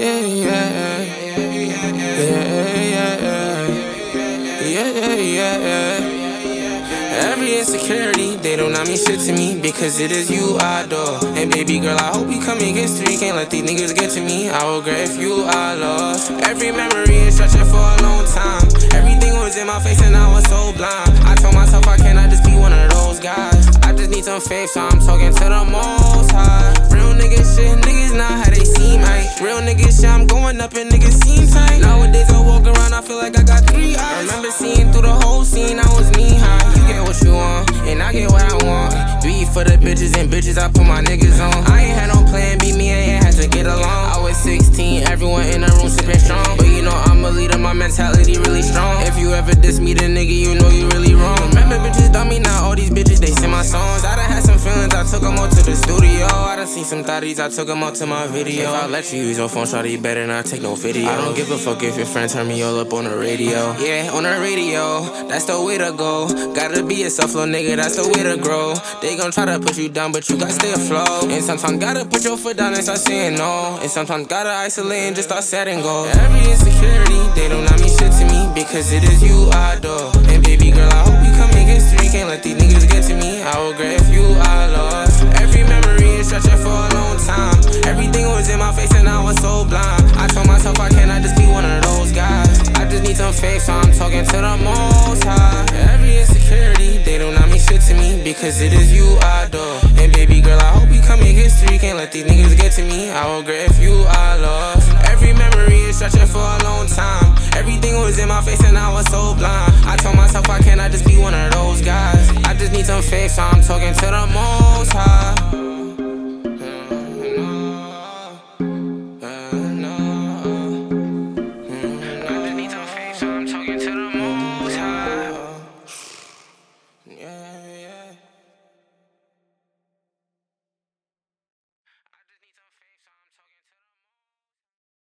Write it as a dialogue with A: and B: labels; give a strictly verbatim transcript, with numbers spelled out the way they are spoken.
A: yeah, yeah, yeah, yeah, yeah, yeah. Every insecurity, they do not mean shit to me, because it is you I adore. And baby girl, I hope we come in history. Can't let these niggas get to me. I will regret if you are lost. Every memory is stretching for a long time. Everything was in my face and I was so blind. I told myself I cannot just be one of those guys. I just need some faith, so I'm talking to the most high. Real niggas shit, niggas not how they seem, right? Real niggas shit, I'm going up and niggas seem tight. Nowadays I walk around, I feel like I got three eyes. I remember seeing through the whole scene, I was knee high. You get what you want, and I get what I want. Beat for the bitches and bitches, I put my niggas on. I ain't had no plan, beat me, I ain't had to get along. I was sixteen, everyone in the room sipping strong. But you know I'm a leader, my mentality really strong. If you ever diss me, the nigga, you know you really wrong. Remember bitches dumb me, now all these bitches, they sing my songs. I done had some feelings, I took them all to the studio. I done seen some thotties, I took them all to my video. If I let you use your phone, shawty, you better not take no video. I don't give a fuck if your friends turn me all up on the radio. Yeah, on the radio, that's the way to go. Gotta be yourself, little nigga, that's the way to grow. They gon' try to put you down, but you gotta stay afloat. And sometimes gotta put your foot down and start saying no. And sometimes gotta isolate and just start setting goals. Every insecurity, they do not mean shit to me, because it is you I adore. And baby girl, I hope we come in history. Can't let these niggas get to me. I will regret if you are lost. Every memory is stretching for a long time. Everything was in my face and I was so blind. I told myself I cannot just be one of those guys. I just need some faith, so I'm talking to the most high. Every insecurity, they do not mean shit to me, because it is you I adore. And baby girl, I hope we come in history. Can't let these niggas get to me. I will regret if you are lost. Every memory is stretching for a long time. Everything was in my face and I was so blind. I told myself I cannot just be one of those guys. I just need some faith, so I'm talking to the most high.